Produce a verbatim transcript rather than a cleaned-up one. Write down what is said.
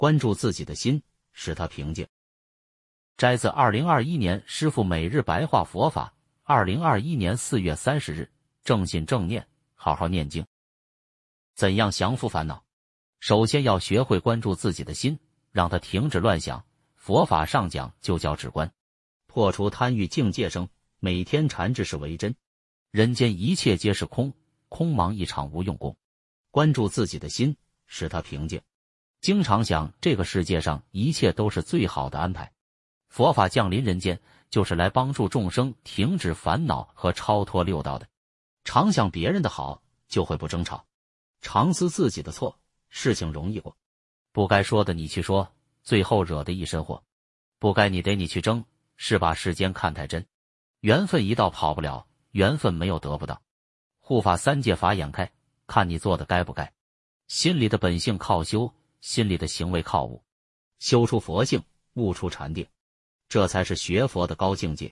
关注自己的心，使它平静。摘自二零二一年师父每日白话佛法，二零二一年四月三十日，正信正念，好好念经。怎样降服烦恼？首先要学会关注自己的心，让它停止乱想。佛法上讲就叫止观，破除贪欲境界生，每天禅至是为真。人间一切皆是空，空忙一场无用功。关注自己的心，使它平静。经常想这个世界上一切都是最好的安排。佛法降临人间，就是来帮助众生停止烦恼和超脱六道的。常想别人的好，就会不争吵；常思自己的错，事情容易过。不该说的你去说，最后惹得一身祸；不该你得你去争，是把世间看太真。缘分一到跑不了，缘分没有得不到。护法三界法眼开，看你做的该不该。心里的本性靠修，心里的行为靠悟。修出佛性，悟出禅定，这才是学佛的高境界。